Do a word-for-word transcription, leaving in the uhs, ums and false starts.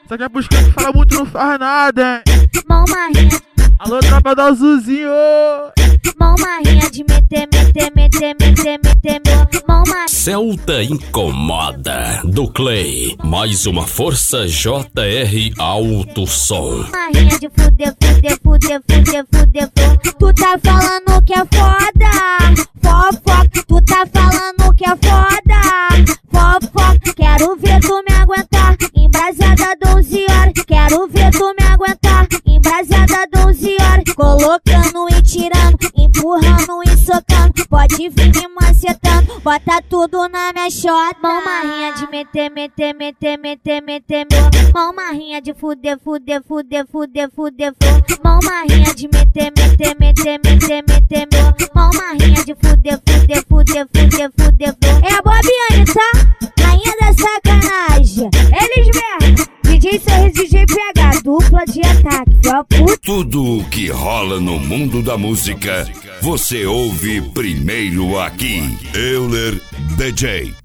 Só que é pros que fala muito, não faz nada, hein? Mão marrinha, Alô, tropa do azulzinho. mão marrinha de meter, meter, meter, meter, meter, meu. Mão marrinha. Celta Incomoda, do Clay. Mais uma força J R Alto Som. Marrinha de fuder, fuder, fuder, fuder, fuder, fuder. Tu tá falando que é foda, fofoca. Tu tá falando que é foda, fofoca. Quero ver tu me aguentar, embrasada doze horas. Quero ver tu me aguentar, embrasada doze horas. Colocando e tirando, empurrando e socando. Pode vir me macetando, bota tudo na minha xota. Mão marrinha de meter, meter, meter, meter, meter, meu. Mão marrinha de fuder, fuder, fuder, fuder, fuder, fuder. Mão marrinha de meter, meter, meter, meter, meter, meu. Mão marrinha de fuder, fuder, fuder, fuder, fuder, fuder. É a Bobiane, tá? Rainha da sacanagem. Eles mesmo. D J Sorriso, D J P H, dupla de ataque, ó puta. Tudo o que rola no mundo da música, você ouve primeiro aqui. Euler D J.